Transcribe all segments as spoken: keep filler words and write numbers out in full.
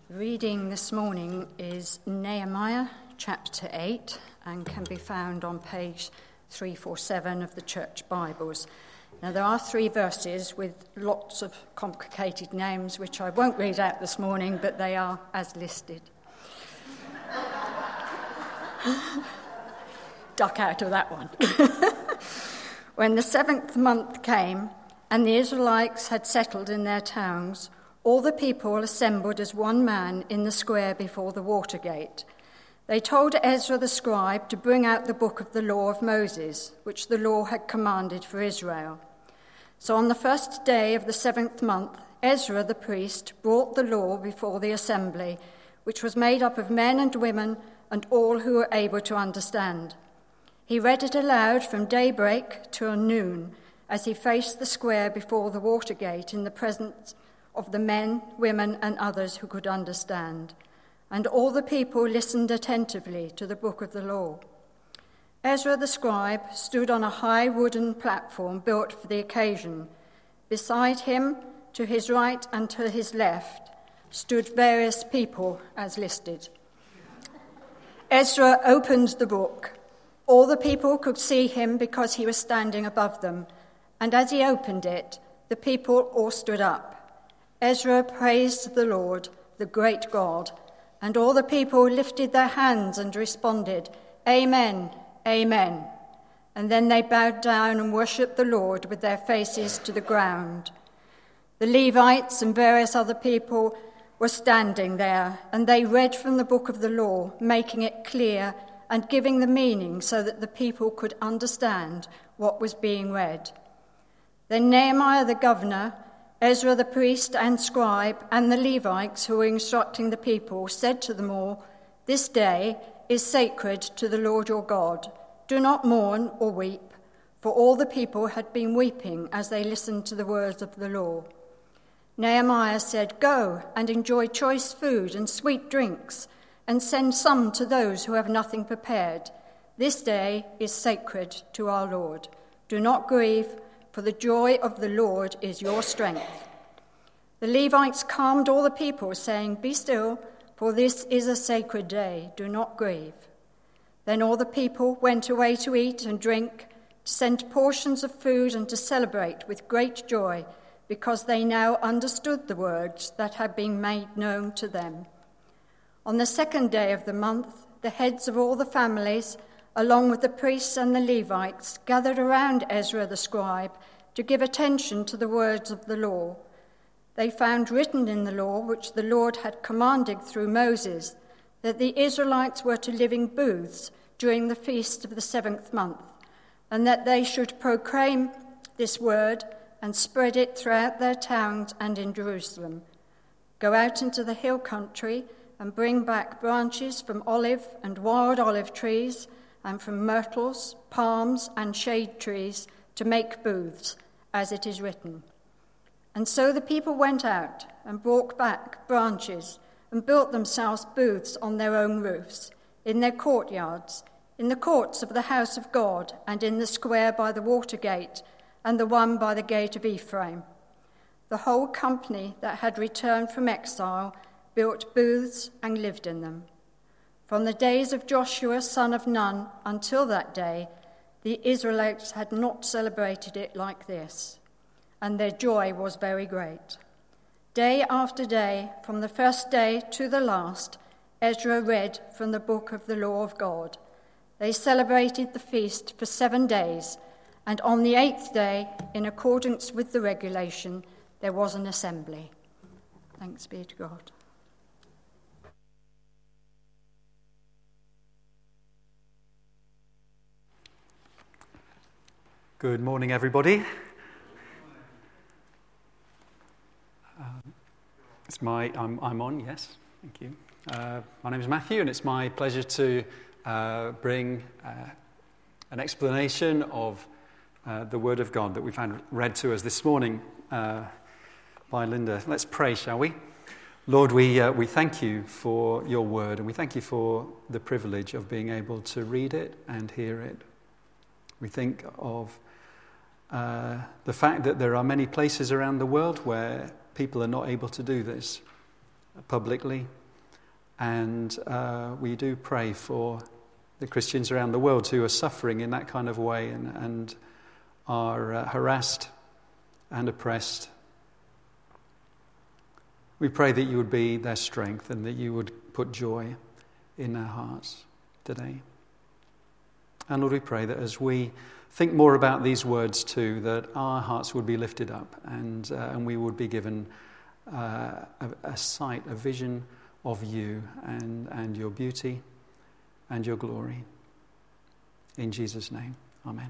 The reading this morning is Nehemiah chapter eight and can be found on page three forty-seven of the Church Bibles. Now, there are three verses with lots of complicated names, which I won't read out this morning, but they are as listed. Duck out of that one. When the seventh month came, and the Israelites had settled in their towns, all the people assembled as one man in the square before the water gate. They told Ezra the scribe to bring out the book of the law of Moses, which the law had commanded for Israel. So on the first day of the seventh month, Ezra the priest brought the law before the assembly, which was made up of men and women and all who were able to understand. He read it aloud from daybreak till noon, as he faced the square before the water gate in the presence of the men, women, and others who could understand. And all the people listened attentively to the book of the law. Ezra the scribe stood on a high wooden platform built for the occasion. Beside him, to his right and to his left, stood various people as listed. Ezra opened the book. All the people could see him because he was standing above them, and as he opened it, the people all stood up. Ezra praised the Lord, the great God, and all the people lifted their hands and responded, "Amen, Amen." And then they bowed down and worshipped the Lord with their faces to the ground. The Levites and various other people were standing there, and they read from the book of the law, making it clear and giving the meaning so that the people could understand what was being read. Then Nehemiah the governor, Ezra the priest and scribe, and the Levites who were instructing the people said to them all, "This day is sacred to the Lord your God. Do not mourn or weep," for all the people had been weeping as they listened to the words of the law. Nehemiah said, "Go and enjoy choice food and sweet drinks, and send some to those who have nothing prepared. This day is sacred to our Lord. Do not grieve, for the joy of the Lord is your strength." The Levites calmed all the people, saying, "Be still, for this is a sacred day. Do not grieve." Then all the people went away to eat and drink, to send portions of food and to celebrate with great joy, because they now understood the words that had been made known to them. On the second day of the month, the heads of all the families, along with the priests and the Levites, gathered around Ezra the scribe to give attention to the words of the law. They found written in the law, which the Lord had commanded through Moses, that the Israelites were to live in booths during the feast of the seventh month, and that they should proclaim this word and spread it throughout their towns and in Jerusalem. Go out into the hill country and bring back branches from olive and wild olive trees, and from myrtles, palms, and shade trees to make booths, as it is written. And so the people went out and brought back branches and built themselves booths on their own roofs, in their courtyards, in the courts of the house of God, and in the square by the water gate, and the one by the gate of Ephraim. The whole company that had returned from exile built booths and lived in them. From the days of Joshua, son of Nun, until that day, the Israelites had not celebrated it like this, and their joy was very great. Day after day, from the first day to the last, Ezra read from the book of the law of God. They celebrated the feast for seven days, and on the eighth day, in accordance with the regulation, there was an assembly. Thanks be to God. Good morning, everybody. Um, it's my I'm, I'm on. Yes, thank you. Uh, my name is Matthew, and it's my pleasure to uh, bring uh, an explanation of uh, the Word of God that we found read to us this morning uh, by Linda. Let's pray, shall we? Lord, we uh, we thank you for your Word, and we thank you for the privilege of being able to read it and hear it. We think of Uh, the fact that there are many places around the world where people are not able to do this. publicly. And uh, we do pray for the Christians around the world who are suffering in that kind of way and, and are uh, harassed and oppressed. We pray that you would be their strength and that you would put joy in their hearts today. And Lord, we pray that as we think more about these words too, that our hearts would be lifted up and, uh, and we would be given uh, a, a sight, a vision of you and, and your beauty and your glory. In Jesus' name, amen.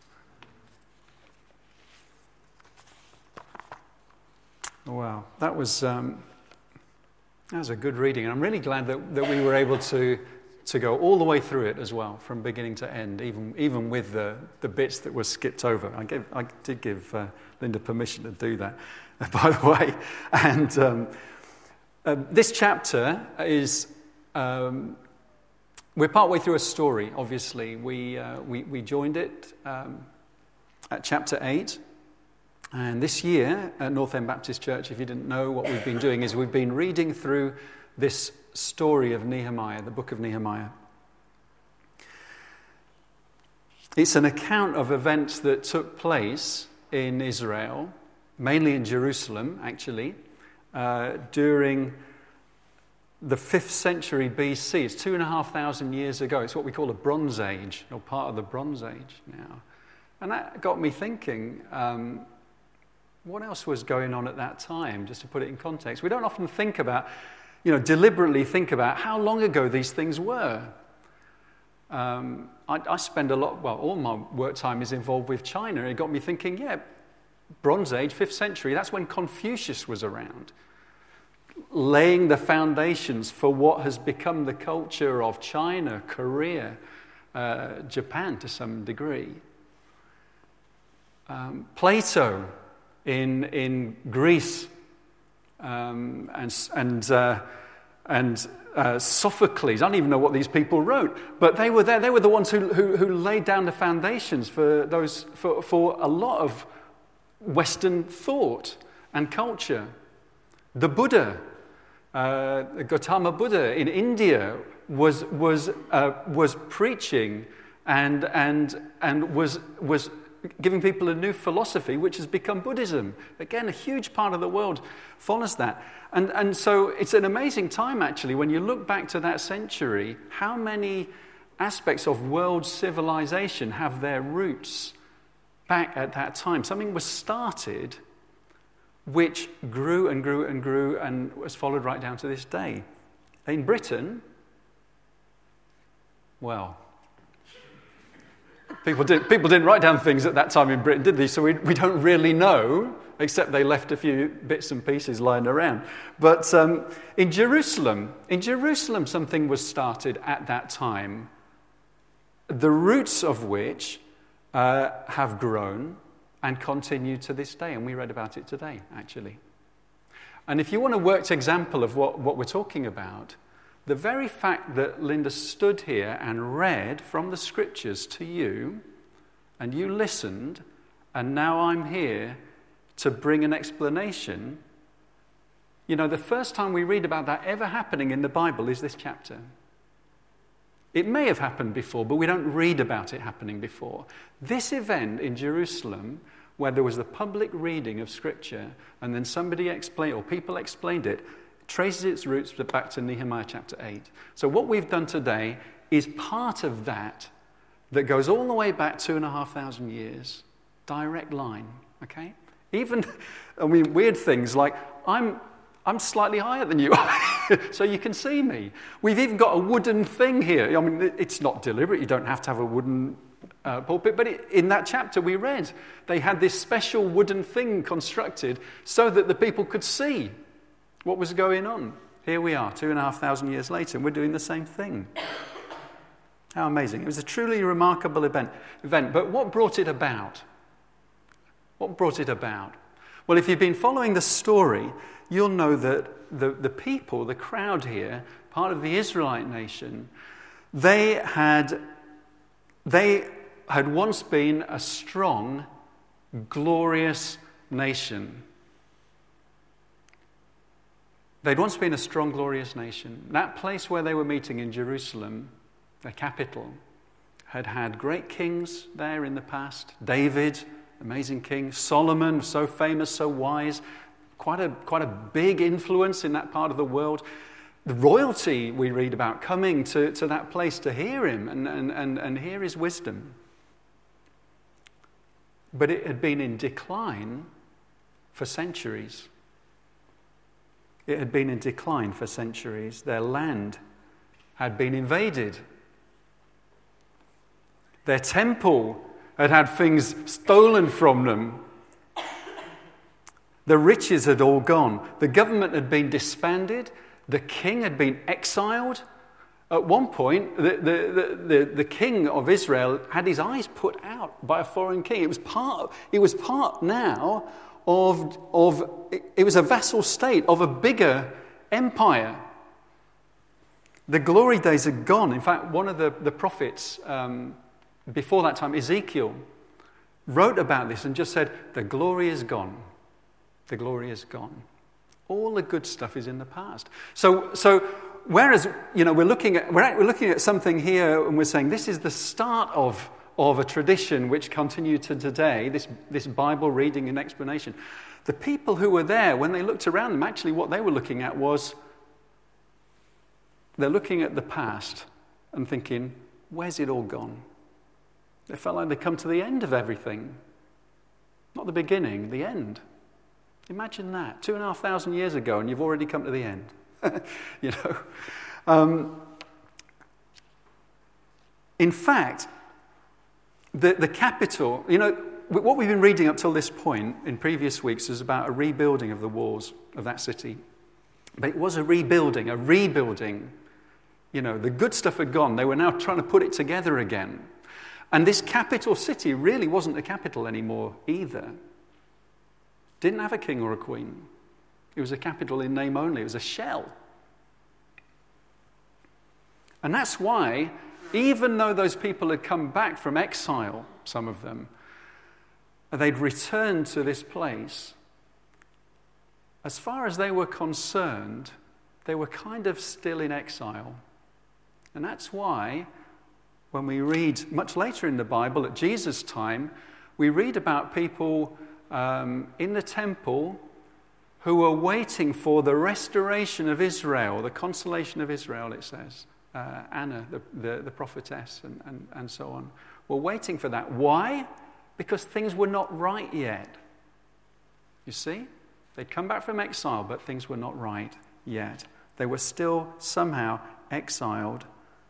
Wow, that was um, that was a good reading, and I'm really glad that, that we were able to to go all the way through it as well, from beginning to end, even even with the, the bits that were skipped over. I gave I did give uh, Linda permission to do that, by the way. And um, uh, this chapter is um, we're partway through a story. Obviously, we uh, we we joined it um, at chapter eight. And this year at North End Baptist Church, if you didn't know, what we've been doing is we've been reading through this story of Nehemiah, the book of Nehemiah. It's an account of events that took place in Israel, mainly in Jerusalem, actually, uh, during the fifth century B C. It's two and a half thousand years ago. It's what we call a Bronze Age, or part of the Bronze Age now. And that got me thinking, um, what else was going on at that time, just to put it in context? We don't often think about, you know, deliberately think about how long ago these things were. Um, I, I spend a lot, well, all my work time is involved with China. It got me thinking, yeah, Bronze Age, fifth century, that's when Confucius was around, laying the foundations for what has become the culture of China, Korea, uh, Japan to some degree. Um, Plato in in Greece, um, and and uh, and uh, Sophocles. I don't even know what these people wrote, but they were there. They were the ones who who, who laid down the foundations for those for, for a lot of Western thought and culture. The Buddha, uh, Gautama Buddha in India, was was uh, was preaching and and and was was. giving people a new philosophy, which has become Buddhism. Again, a huge part of the world follows that. And and so it's an amazing time, actually, when you look back to that century, how many aspects of world civilization have their roots back at that time. Something was started which grew and grew and grew and was followed right down to this day. In Britain, well... People, did, people didn't write down things at that time in Britain, did they? So we, we don't really know, except they left a few bits and pieces lying around. But um, in Jerusalem, in Jerusalem, something was started at that time, the roots of which uh, have grown and continue to this day. And we read about it today, actually. And if you want a worked example of what, what we're talking about, the very fact that Linda stood here and read from the scriptures to you, and you listened, and now I'm here to bring an explanation. You know, the first time we read about that ever happening in the Bible is this chapter. It may have happened before, but we don't read about it happening before. This event in Jerusalem, where there was the public reading of scripture, and then somebody explained, or people explained it, traces its roots back to Nehemiah chapter eight. So what we've done today is part of that that goes all the way back two and a half thousand years. Direct line, okay? Even, I mean, weird things like, I'm I'm slightly higher than you are, so you can see me. We've even got a wooden thing here. I mean, it's not deliberate. You don't have to have a wooden uh, pulpit. But it, in that chapter we read, they had this special wooden thing constructed so that the people could see what was going on. Here we are, two and a half thousand years later, and we're doing the same thing. How amazing. It was a truly remarkable event. event. But what brought it about? What brought it about? Well, if you've been following the story, you'll know that the, the people, the crowd here, part of the Israelite nation, they had, they had once been a strong, glorious nation. They'd once been a strong, glorious nation. That place where they were meeting in Jerusalem, their capital, had had great kings there in the past. David, amazing king. Solomon, so famous, so wise. Quite a, quite a big influence in that part of the world. The royalty we read about coming to, to that place to hear him and, and, and, and hear his wisdom. But it had been in decline for centuries. It had been in decline for centuries. Their land had been invaded. Their temple had had things stolen from them. The riches had all gone. The government had been disbanded. The king had been exiled. At one point, the, the, the, the king of Israel had his eyes put out by a foreign king. It was part, it was part now of, of, it was a vassal state of a bigger empire. The glory days are gone. In fact, one of the, the prophets um, before that time, Ezekiel, wrote about this and just said, the glory is gone. The glory is gone. All the good stuff is in the past. So, so whereas, you know, we're looking at we're, at, we're looking at something here, and we're saying this is the start of of a tradition which continued to today. This this Bible reading and explanation. The people who were there, when they looked around them, actually, what they were looking at was they're looking at the past and thinking, "Where's it all gone?" They felt like they'd come to the end of everything, not the beginning, the end. Imagine that, two and a half thousand years ago, and you've already come to the end. you know. Um, in fact, the, the capital, you know, what we've been reading up till this point in previous weeks is about a rebuilding of the walls of that city. But it was a rebuilding, a rebuilding. You know, the good stuff had gone. They were now trying to put it together again. And this capital city really wasn't a capital anymore either. Didn't have a king or a queen. It was a capital in name only. It was a shell. And that's why, even though those people had come back from exile, some of them, they'd returned to this place, as far as they were concerned, they were kind of still in exile. And that's why, when we read much later in the Bible, at Jesus' time, we read about people Um, in the temple who were waiting for the restoration of Israel, the consolation of Israel, it says. Uh, Anna, the, the, the prophetess, and, and, and so on, were waiting for that. Why? Because things were not right yet. You see? They'd come back from exile, but things were not right yet. They were still somehow exiled.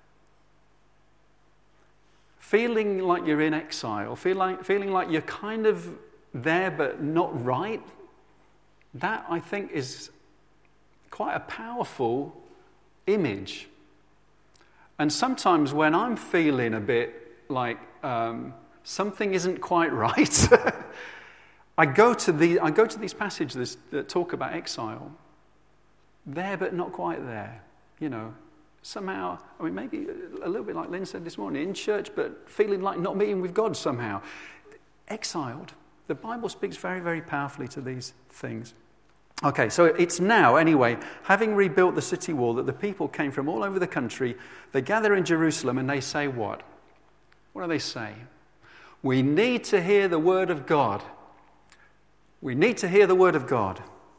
Feeling like you're in exile, feel like, feeling like you're kind of there but not right, that I think is quite a powerful image. And sometimes when I'm feeling a bit like um, something isn't quite right, I go to the I go to these passages that talk about exile. There but not quite there, you know. Somehow, I mean, maybe a little bit like Lynn said this morning, in church but feeling like not meeting with God somehow. Exiled. The Bible speaks very, very powerfully to these things. Okay, so it's now, anyway, having rebuilt the city wall, that the people came from all over the country. They gather in Jerusalem and they say what? What do they say? We need to hear the word of God. We need to hear the word of God.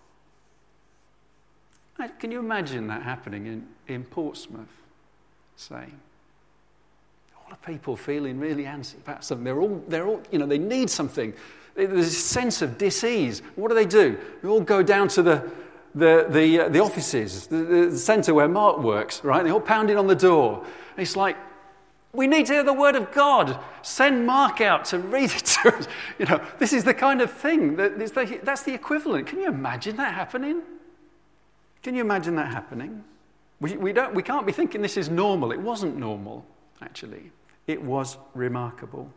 Can you imagine that happening in, in Portsmouth, say? All the people feeling really antsy about something. They're all, they're all, you know, they need something. There's a sense of dis-ease. What do they do? They all go down to the the the, uh, the offices, the, the centre where Mark works, right? They're all pounding on the door. And it's like, we need to hear the word of God. Send Mark out to read it to us. You know, this is the kind of thing that is the, that's the equivalent. Can you imagine that happening? Can you imagine that happening? We we don't we can't be thinking this is normal. It wasn't normal, actually. It was remarkable.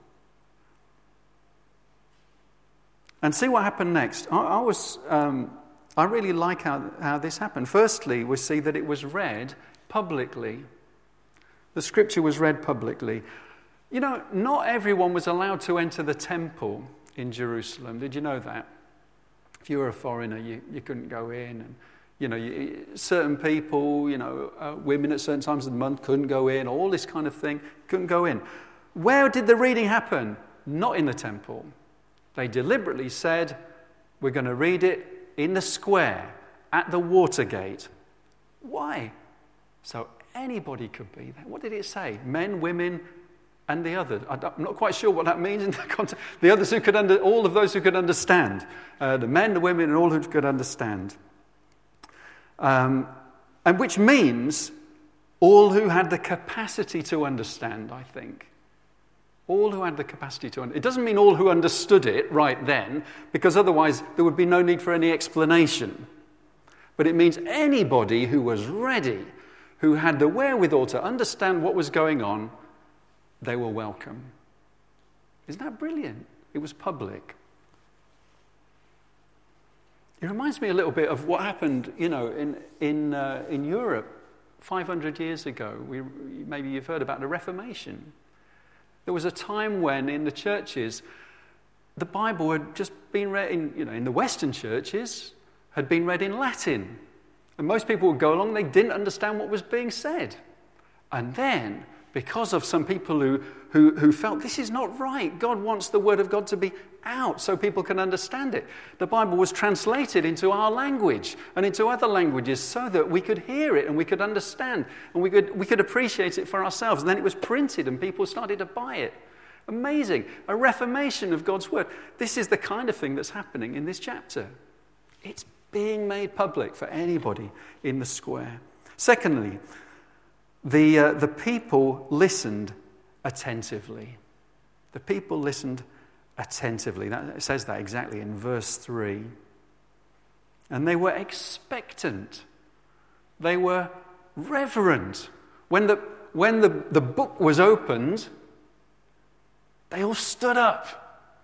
And see what happened next. I, I was, um, I really like how, how this happened. Firstly, we see that it was read publicly. The scripture was read publicly. You know, not everyone was allowed to enter the temple in Jerusalem. Did you know that? If you were a foreigner, you, you couldn't go in. And You know, you, certain people, you know, uh, women at certain times of the month couldn't go in, all this kind of thing, couldn't go in. Where did the reading happen? Not in the temple. They deliberately said, we're going to read it in the square, at the Watergate. Why? So anybody could be there. What did it say? Men, women, and the others. I'm not quite sure what that means in the context. The others who could under, all of those who could understand. Uh, the men, the women, and all who could understand. Um, and which means all who had the capacity to understand, I think. All who had the capacity to understand. It doesn't mean all who understood it right then, because otherwise there would be no need for any explanation. But it means anybody who was ready, who had the wherewithal to understand what was going on, they were welcome. Isn't that brilliant? It was public. It reminds me a little bit of what happened, you know, in in uh, in Europe five hundred years ago. We, maybe you've heard about the Reformation. There was a time when in the churches, the Bible had just been read in, you know, in the Western churches, had been read in Latin. And most people would go along, they didn't understand what was being said. And then, because of some people who, who, who felt this is not right, God wants the word of God to be out so people can understand it. The Bible was translated into our language and into other languages so that we could hear it and we could understand and we could, we could appreciate it for ourselves. And then it was printed and people started to buy it. Amazing. A reformation of God's word. This is the kind of thing that's happening in this chapter. It's being made public for anybody in the square. Secondly, the uh, the people listened attentively. The people listened attentively. That, it says that exactly in verse three. And they were expectant. They were reverent. When the when the, the book was opened, they all stood up.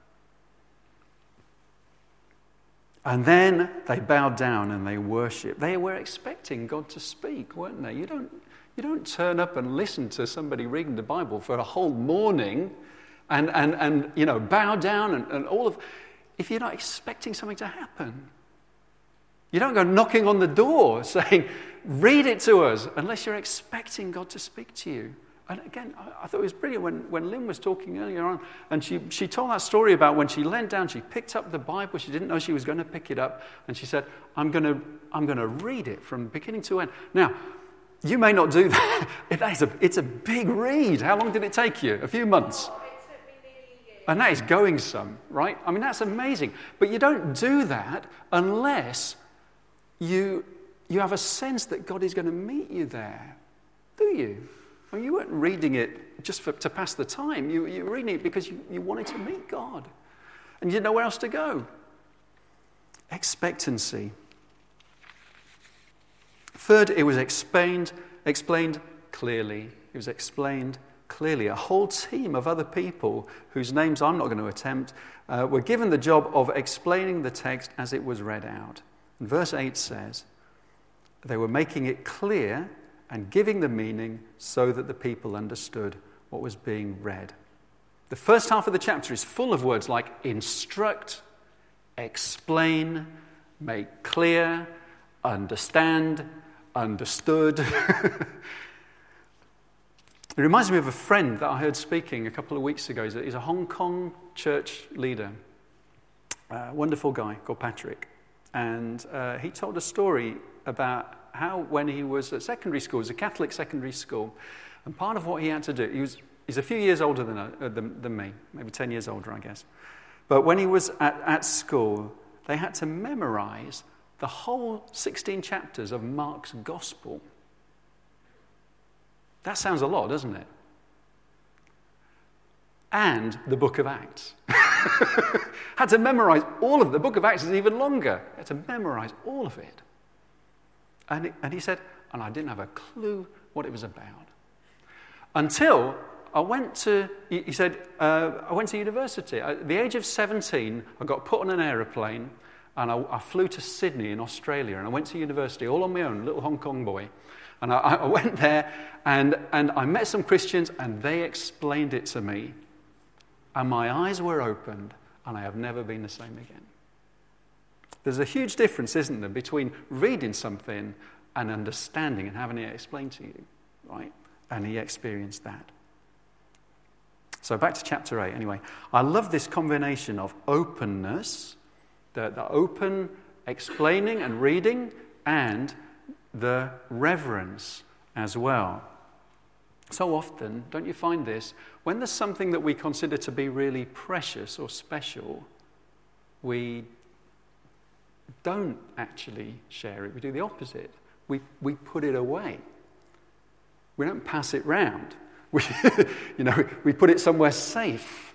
And then they bowed down and they worshipped. They were expecting God to speak, weren't they? You don't, you don't turn up and listen to somebody reading the Bible for a whole morning and, and, and you know, bow down and, and all of... If you're not expecting something to happen. You don't go knocking on the door saying, read it to us, unless you're expecting God to speak to you. And again, I thought it was brilliant when, when Lynn was talking earlier on, and she, she told that story about when she leant down, she picked up the Bible, she didn't know she was going to pick it up, and she said, I'm going to I'm going to read it from beginning to end. Now, you may not do that. It is a, it's a big read. How long did it take you? A few months? Oh, it took me nearly a year. And that is going some, right? I mean, that's amazing. But you don't do that unless you you have a sense that God is going to meet you there, do you? I mean, you weren't reading it just for, to pass the time. You, you were reading it because you, you wanted to meet God. And you didn't know where else to go. Expectancy. Third, it was explained, explained clearly. It was explained clearly. A whole team of other people, whose names I'm not going to attempt, uh, were given the job of explaining the text as it was read out. And verse eight says, they were making it clear and giving the meaning so that the people understood what was being read. The first half of the chapter is full of words like instruct, explain, make clear, understand, understood. It reminds me of a friend that I heard speaking a couple of weeks ago. He's a, he's a Hong Kong church leader, a wonderful guy called Patrick. And uh, he told a story about how when he was at secondary school, it was a Catholic secondary school, and part of what he had to do, he was he's a few years older than, uh, than, than me, maybe ten years older, I guess. But when he was at, at school, they had to memorize the whole sixteen chapters of Mark's Gospel. That sounds a lot, doesn't it? And the book of Acts. Had to memorize all of it. The book of Acts is even longer. Had to memorize all of it. And, it, and he said, and I didn't have a clue what it was about. Until I went to, he said, uh, I went to university. At the age of seventeen, I got put on an aeroplane and I, I flew to Sydney in Australia, and I went to university all on my own, little Hong Kong boy. And I, I went there and, and I met some Christians and they explained it to me. And my eyes were opened and I have never been the same again. There's a huge difference, isn't there, between reading something and understanding and having it explained to you, right? And he experienced that. So back to chapter eight, anyway. I love this combination of openness, the, the open explaining and reading, and the reverence as well. So often, don't you find this? When there's something that we consider to be really precious or special, we don't actually share it. We do the opposite. We we put it away. We don't pass it round. We, you know, we put it somewhere safe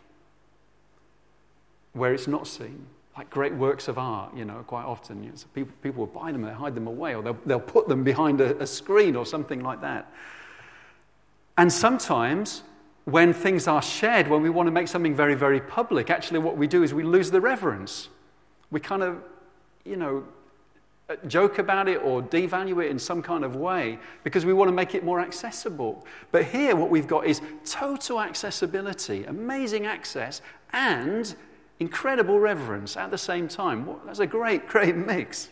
where it's not seen. Like great works of art, you know, quite often. You know, so people, people will buy them, they hide them away, or they'll, they'll put them behind a, a screen or something like that. And sometimes when things are shared, when we want to make something very, very public, actually what we do is we lose the reverence. We kind of, you know, joke about it or devalue it in some kind of way because we want to make it more accessible. But here what we've got is total accessibility, amazing access, and incredible reverence at the same time. That's a great, great mix.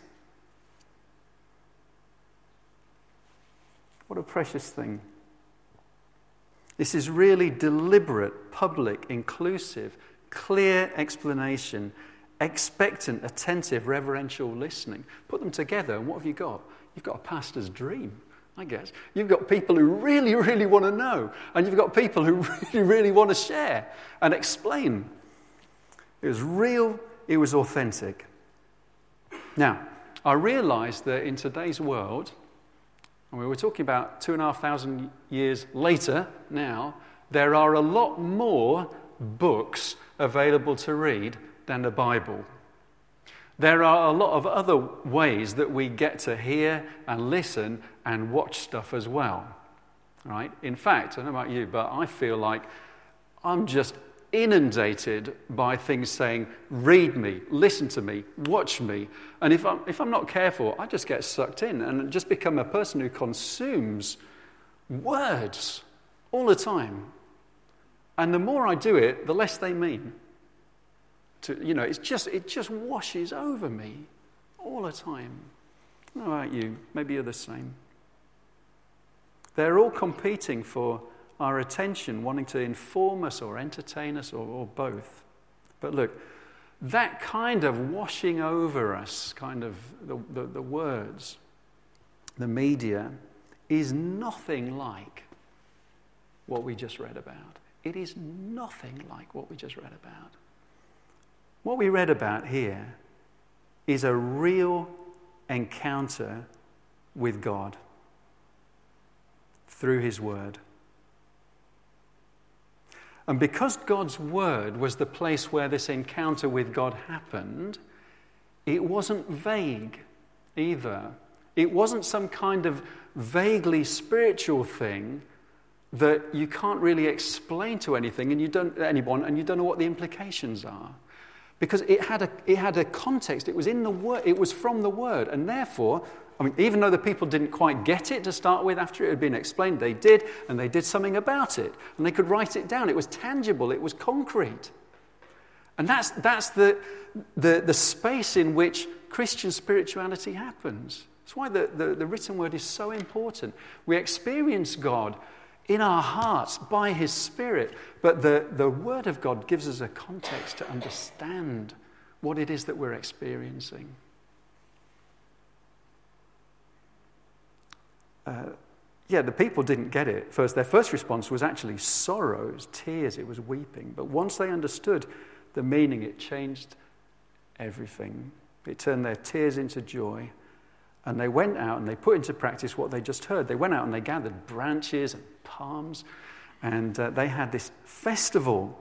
What a precious thing. This is really deliberate, public, inclusive, clear explanation, expectant, attentive, reverential listening. Put them together, and what have you got? You've got a pastor's dream, I guess. You've got people who really, really want to know, and you've got people who really, really want to share and explain. It was real, it was authentic. Now, I realize that in today's world, and we were talking about two and a half thousand years later now, there are a lot more books available to read than the Bible. There are a lot of other ways that we get to hear and listen and watch stuff as well. Right? In fact, I don't know about you, but I feel like I'm just inundated by things saying, read me, listen to me, watch me. And if I'm, if I'm not careful, I just get sucked in and just become a person who consumes words all the time. And the more I do it, the less they mean. To, you know, it's just it just washes over me all the time. I don't know about you, maybe you're the same. They're all competing for our attention, wanting to inform us or entertain us or, or both. But look, that kind of washing over us, kind of the, the, the words, the media, is nothing like what we just read about. It is nothing like what we just read about. What we read about here is a real encounter with God through his word. And because God's word was the place where this encounter with God happened, it wasn't vague either. It wasn't some kind of vaguely spiritual thing that you can't really explain to anything and you don't anyone and you don't know what the implications are. Because it had a it had a context. It was in the word, it was from the word, and therefore, I mean, even though the people didn't quite get it to start with, after it had been explained, they did, and they did something about it, and they could write it down. It was tangible, it was concrete. And that's that's the the, the space in which Christian spirituality happens. That's why the, the, the written word is so important. We experience God in our hearts by his Spirit, but the, the word of God gives us a context to understand what it is that we're experiencing. Uh, yeah, the people didn't get it. First, their first response was actually sorrow, it was tears, it was weeping. But once they understood the meaning, it changed everything. It turned their tears into joy. And they went out and they put into practice what they just heard. They went out and they gathered branches and palms, and uh, they had this festival.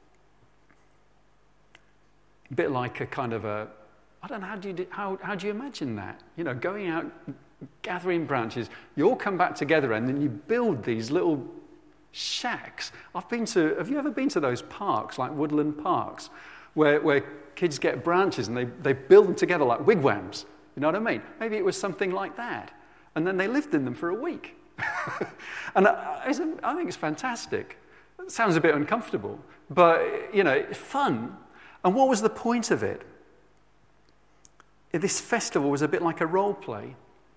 A bit like a kind of a, I don't know, how do you do, how how do you imagine that? You know, going out, gathering branches. You all come back together and then you build these little shacks. I've been to. Have you ever been to those parks, like woodland parks, where where kids get branches and they they build them together like wigwams? You know what I mean? Maybe it was something like that. And then they lived in them for a week. And I, I think it's fantastic. It sounds a bit uncomfortable, but, you know, it's fun. And what was the point of it? this festival was a bit like a role play,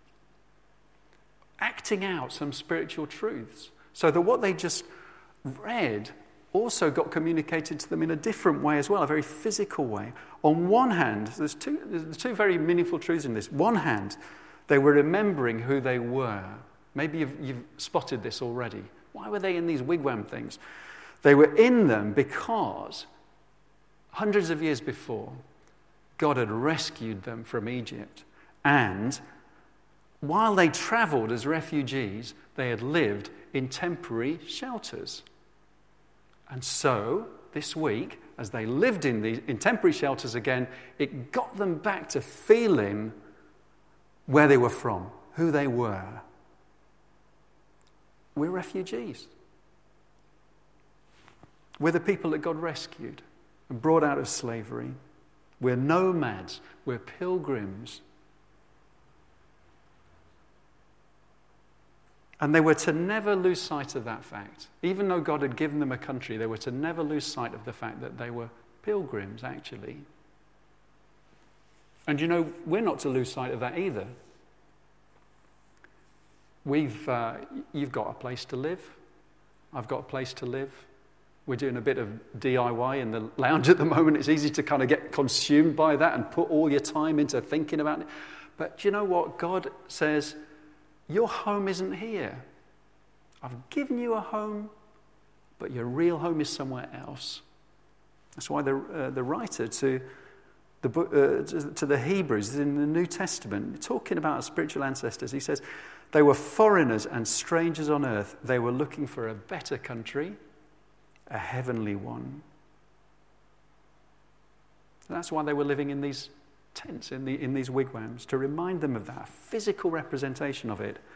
acting out some spiritual truths, so that what they just read also got communicated to them in a different way as well, a very physical way. On one hand, there's two, there's two very meaningful truths in this. One hand, they were remembering who they were. Maybe you've, you've spotted this already. Why were they in these wigwam things? They were in them because hundreds of years before, God had rescued them from Egypt. And while they traveled as refugees, they had lived in temporary shelters. And so, this week, as they lived in these in temporary shelters again, it got them back to feeling where they were from, who they were. We're refugees. We're the people that God rescued and brought out of slavery. We're nomads. We're pilgrims. And they were to never lose sight of that fact. Even though God had given them a country, they were to never lose sight of the fact that they were pilgrims, actually. And you know, we're not to lose sight of that either. We've, uh, you've got a place to live. I've got a place to live. We're doing a bit of D I Y in the lounge at the moment. It's easy to kind of get consumed by that and put all your time into thinking about it. But do you know what? God says, your home isn't here. I've given you a home, but your real home is somewhere else. That's why the, uh, the writer to the, uh, to the Hebrews in the New Testament, talking about our spiritual ancestors, he says, they were foreigners and strangers on earth. They were looking for a better country, a heavenly one. That's why they were living in these tents, in, the, in these wigwams, to remind them of that, a physical representation of it.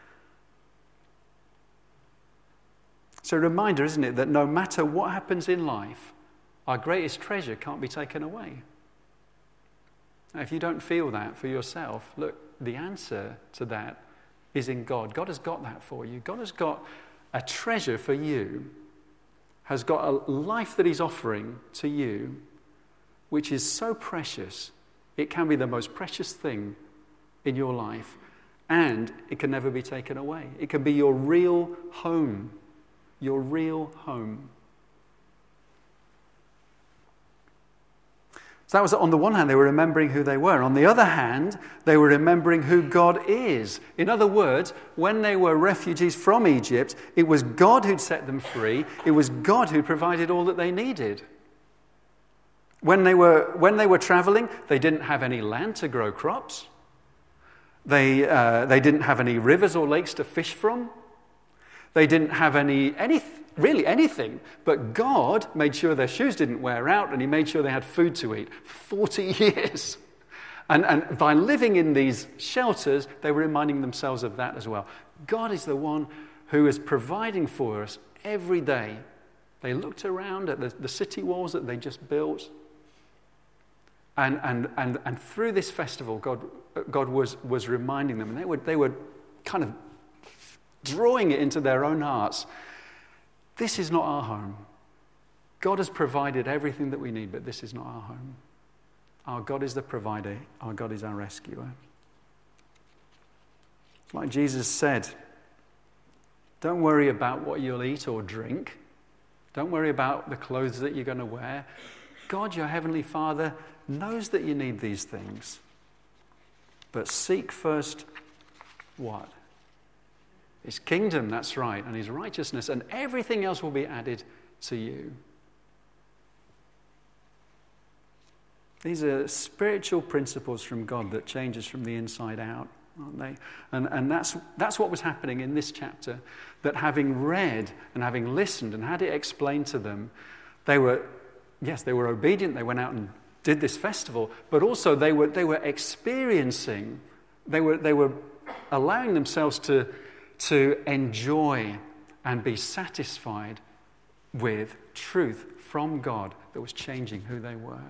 So a reminder, isn't it, that no matter what happens in life, our greatest treasure can't be taken away. Now, if you don't feel that for yourself, look, the answer to that is in God. God has got that for you. God has got a treasure for you, has got a life that he's offering to you, which is so precious. It can be the most precious thing in your life, and it can never be taken away. It can be your real home, your real home. So that was, on the one hand, they were remembering who they were. On the other hand, they were remembering who God is. In other words, when they were refugees from Egypt, it was God who'd set them free. It was God who provided all that they needed. When they were when they were traveling, they didn't have any land to grow crops. They uh, they didn't have any rivers or lakes to fish from. They didn't have any any really anything. But God made sure their shoes didn't wear out, and he made sure they had food to eat for forty years. And and by living in these shelters, they were reminding themselves of that as well. God is the one who is providing for us every day. They looked around at the, the city walls that they just built. And, and and and through this festival, God God was was reminding them, and they were they were kind of drawing it into their own hearts. This is not our home. God has provided everything that we need, but this is not our home. Our God is the provider. Our God is our rescuer. Like Jesus said, don't worry about what you'll eat or drink. Don't worry about the clothes that you're going to wear. God, your heavenly Father, knows that you need these things. But seek first what? His kingdom, that's right, and his righteousness, and everything else will be added to you. These are spiritual principles from God that change us from the inside out, aren't they? And, and that's, that's what was happening in this chapter, that having read and having listened and had it explained to them, they were, yes, they were obedient, they went out and did this festival, but also they were they were experiencing, they were they were allowing themselves to to enjoy and be satisfied with truth from God that was changing who they were.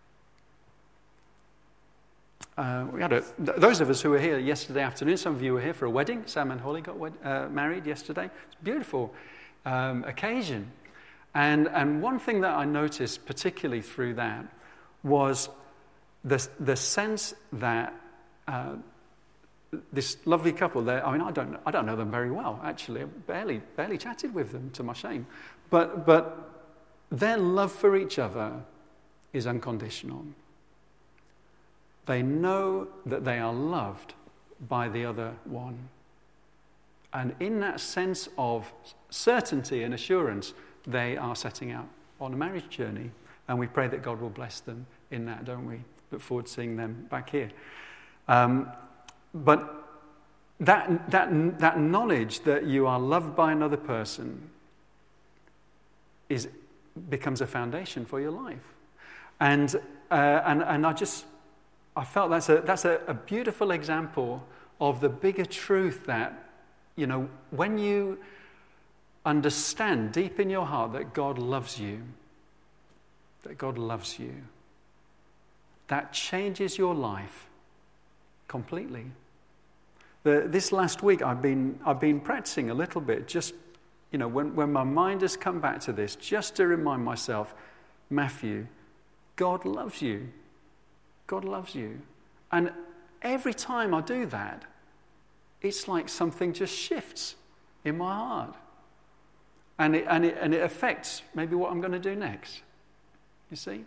Uh, we had a, th- those of us who were here yesterday afternoon, some of you were here for a wedding. Sam and Holly got wed- uh, married yesterday. It's a beautiful um, occasion. And and one thing that I noticed particularly through that was the, the sense that uh, this lovely couple, I mean, I don't, I don't know them very well, actually. I barely, barely chatted with them, to my shame. But, but their love for each other is unconditional. They know that they are loved by the other one. And in that sense of certainty and assurance, they are setting out on a marriage journey. And we pray that God will bless them in that, don't we? Look forward to seeing them back here. Um, but that, that, that knowledge that you are loved by another person is, becomes a foundation for your life. And, uh, and, and I just, I felt that's, a, that's a, a beautiful example of the bigger truth that, you know, when you understand deep in your heart that God loves you, that God loves you, that changes your life completely. The, this last week I've been I've been practicing a little bit, just, you know, when, when my mind has come back to this, just to remind myself, Matthew, God loves you. God loves you. And every time I do that, it's like something just shifts in my heart. And it, and it, and it affects maybe what I'm going to do next. You see?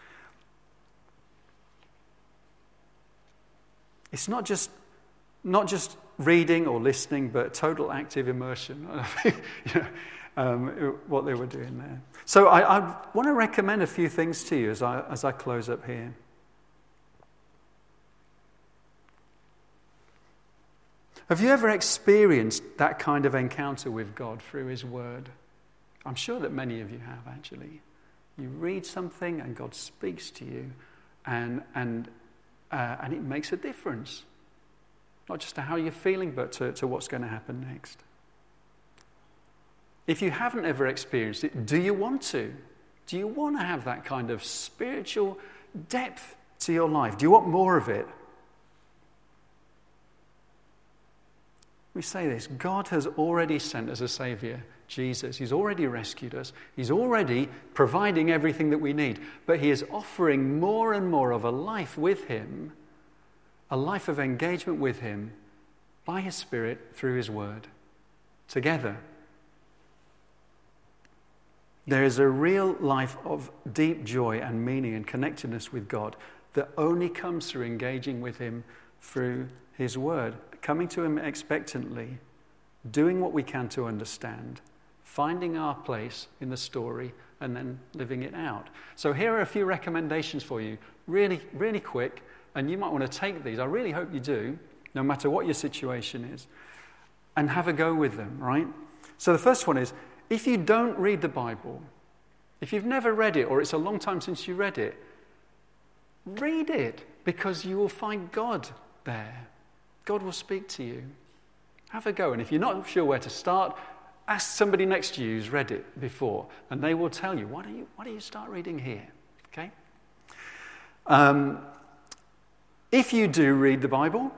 It's not just not just reading or listening, but total active immersion. you know, um, what they were doing there. So I, I want to recommend a few things to you as I as I close up here. Have you ever experienced that kind of encounter with God through His Word? I'm sure that many of you have, actually. You read something and God speaks to you, and and uh, and it makes a difference. Not just to how you're feeling, but to, to what's going to happen next. If you haven't ever experienced it, do you want to? Do you want to have that kind of spiritual depth to your life? Do you want more of it? We say this, God has already sent us a Saviour, Jesus. He's already rescued us. He's already providing everything that we need. But He is offering more and more of a life with Him, a life of engagement with Him by His Spirit through His Word, together. There is a real life of deep joy and meaning and connectedness with God that only comes through engaging with Him through His Word, coming to Him expectantly, doing what we can to understand, finding our place in the story, and then living it out. So here are a few recommendations for you, really, really quick, and you might want to take these. I really hope you do, no matter what your situation is, and have a go with them, right? So the first one is, if you don't read the Bible, if you've never read it, or it's a long time since you read it, read it, because you will find God there. God will speak to you. Have a go. And if you're not sure where to start, ask somebody next to you who's read it before, and they will tell you, why don't you, why don't you start reading here? Okay? Um, if you do read the Bible,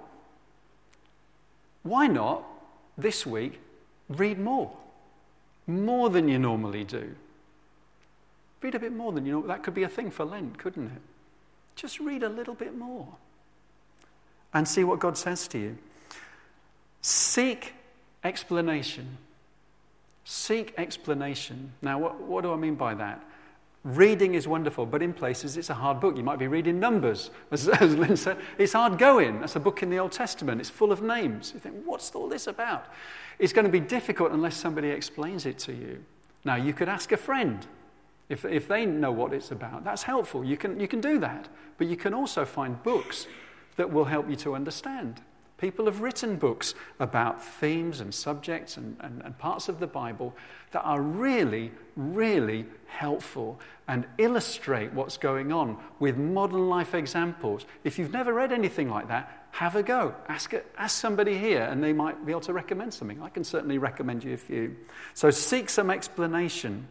why not this week read more? More than you normally do. Read a bit more than you know. That could be a thing for Lent, couldn't it? Just read a little bit more and see what God says to you. Seek explanation. Seek explanation. Now, what, what do I mean by that? Reading is wonderful, but in places it's a hard book. You might be reading Numbers, as, as Lynn said. It's hard going. That's a book in the Old Testament. It's full of names. You think, what's all this about? It's going to be difficult unless somebody explains it to you. Now, you could ask a friend if, if they know what it's about. That's helpful. You can, you can do that. But you can also find books that will help you to understand. People have written books about themes and subjects and, and, and parts of the Bible that are really, really helpful and illustrate what's going on with modern life examples. If you've never read anything like that, have a go. Ask, a, ask somebody here and they might be able to recommend something. I can certainly recommend you a few. So seek some explanation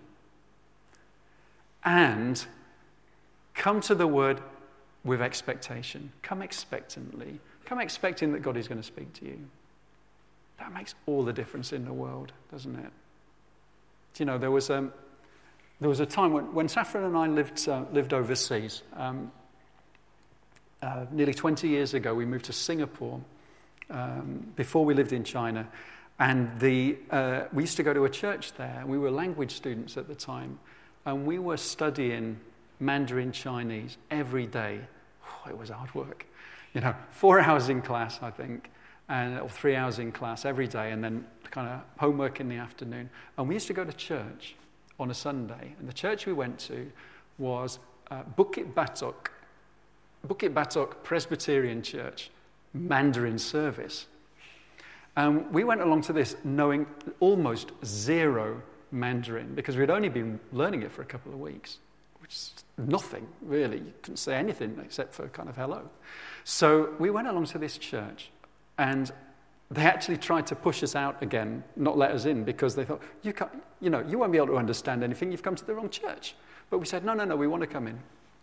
and come to the Word with expectation. Come expectantly. Come expecting that God is going to speak to you. That makes all the difference in the world, doesn't it? Do you know, there was, um, there was a time when, when Saffron and I lived, uh, lived overseas. Um, uh, nearly twenty years ago, we moved to Singapore um, before we lived in China. And the uh, we used to go to a church there. We were language students at the time. And we were studying Mandarin Chinese every day. Oh, it was hard work. You know, four hours in class, I think, and or three hours in class every day, and then kind of homework in the afternoon. And we used to go to church on a Sunday. And the church we went to was uh, Bukit Batok, Bukit Batok Presbyterian Church, Mandarin service. And we went along to this knowing almost zero Mandarin, because we'd only been learning it for a couple of weeks, which is nothing, really. You couldn't say anything except for kind of hello. So we went along to this church, and they actually tried to push us out again, not let us in, because they thought, you can't, you know, you won't be able to understand anything, you've come to the wrong church. But we said, no, no, no, we want to come in.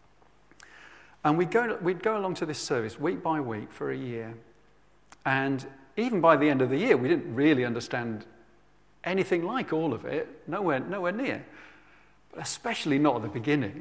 And we'd go, we'd go along to this service week by week for a year. And even by the end of the year, we didn't really understand anything like all of it, nowhere, nowhere near. But especially not at the beginning.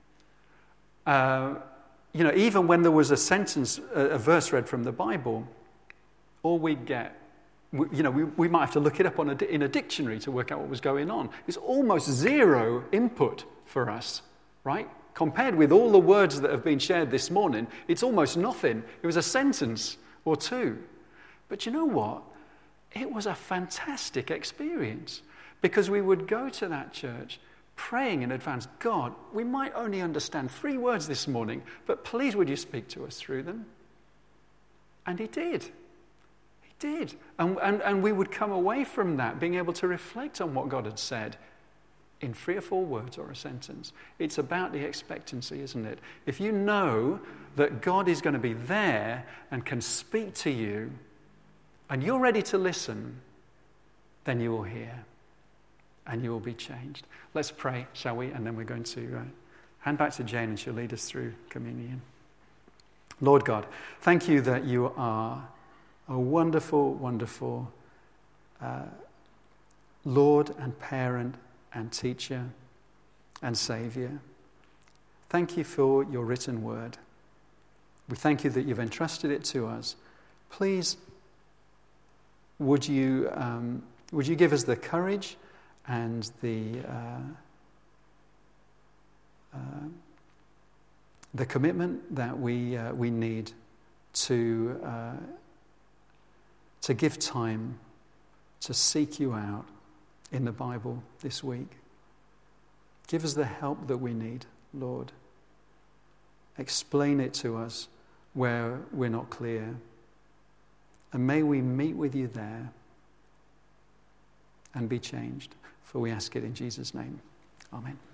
Uh, you know, even when there was a sentence, a, a verse read from the Bible, all we'd get, we, you know, we, we might have to look it up on a, in a dictionary to work out what was going on. It's almost zero input for us, right? Compared with all the words that have been shared this morning, it's almost nothing. It was a sentence or two. But you know what? It was a fantastic experience, because we would go to that church praying in advance, God, we might only understand three words this morning, but please would you speak to us through them? And he did. He did. And, and, and we would come away from that being able to reflect on what God had said in three or four words or a sentence. It's about the expectancy, isn't it? If you know that God is going to be there and can speak to you, and you're ready to listen, then you will hear and you will be changed. Let's pray, shall we? And then we're going to uh, hand back to Jane, and she'll lead us through communion. Lord God, thank you that you are a wonderful, wonderful uh, Lord and parent and teacher and Saviour. Thank you for your written word. We thank you that you've entrusted it to us. Please, would you um, would you give us the courage and the uh, uh, the commitment that we uh, we need to uh, to give time to seek you out in the Bible this week. Give us the help that we need, Lord. Explain it to us where we're not clear. And may we meet with you there and be changed. For we ask it in Jesus' name. Amen.